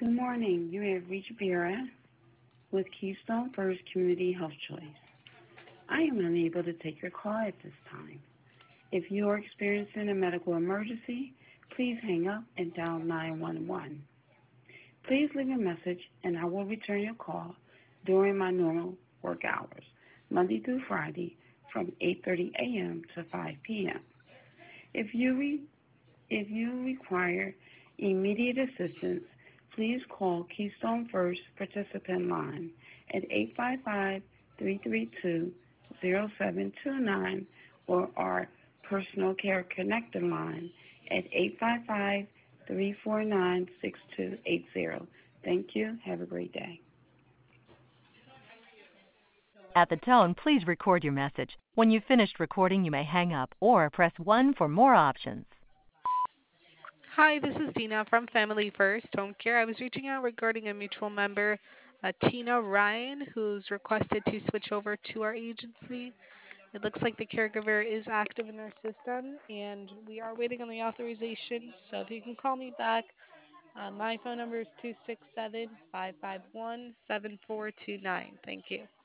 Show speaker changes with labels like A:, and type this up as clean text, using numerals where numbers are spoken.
A: Good morning. You have reached Vera with Keystone First Community Health Choice. I am unable to take your call at this time. If you are experiencing a medical emergency, please hang up and dial 911. Please leave a message and I will return your call during my normal work hours, Monday through Friday from 8:30 a.m. to 5 p.m. If you if you require immediate assistance, please call Keystone First participant line at 855-332-0729 or our personal care connector line at 855-349-6280. Thank you. Have a great day.
B: At the tone, please record your message. When you've finished recording, you may hang up or press 1 for more options.
C: Hi, this is Dina from Family First Home Care. I was reaching out regarding a mutual member, Tina Ryan, who's requested to switch over to our agency. It looks like the caregiver is active in our system, and we are waiting on the authorization. So if you can call me back, my phone number is 267-551-7429. Thank you.